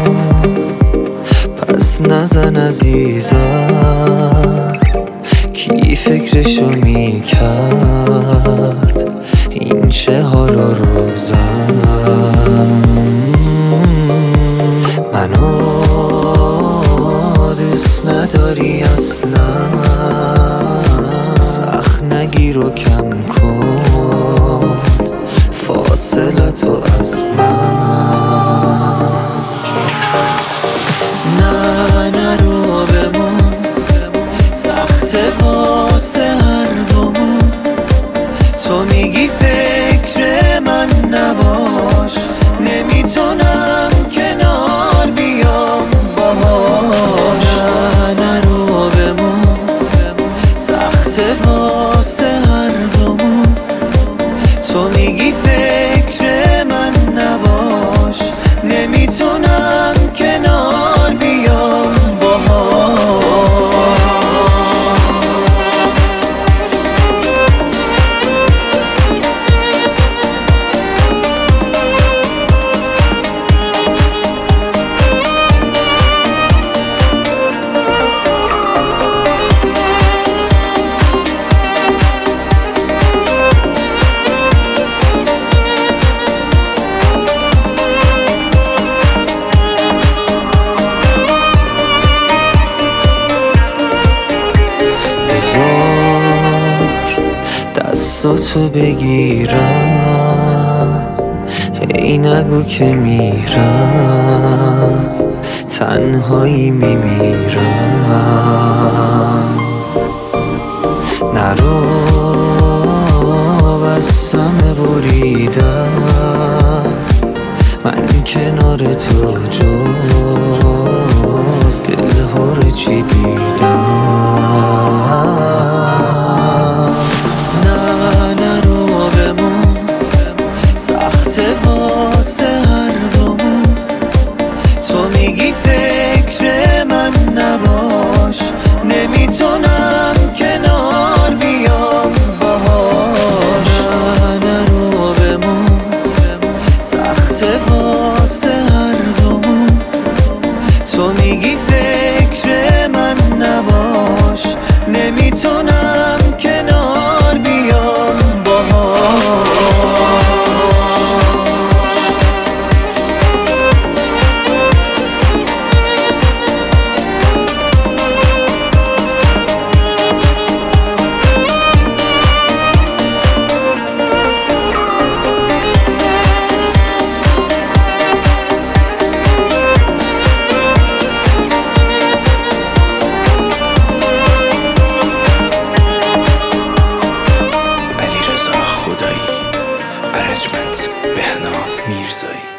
پس نزن عزیزم، کی فکرشو میکرد این چه حال و روزم. منو دوست نداری اصلا، سخت نگیر و کم کن فاصلتو از من. نه نرو بمون، سخته واسه هر دومون. تو میگی فکر من نباش، نمیتونم کنار بیام باهاش. نه نرو بمون، سخته واسه هر دومون. تو میگی فکر من نباش، نمیتونم کنار بیام باهاش. دستاتو بگیرم، هی نگو که میرم، تنهایی میمیرم. نرو بستم بریدم، من کنار تو جز دلهور چی دیدم. واسه هر دومون. تو میگی فکر من نباش، نمیتونم کنار بیام باهاش. نه نرو بمون، سخته واسه هر دومون. تو میگی فکر من نباش، نمیتونم کنار بیام باهاش. ارنجمنت بهنام میرزایی.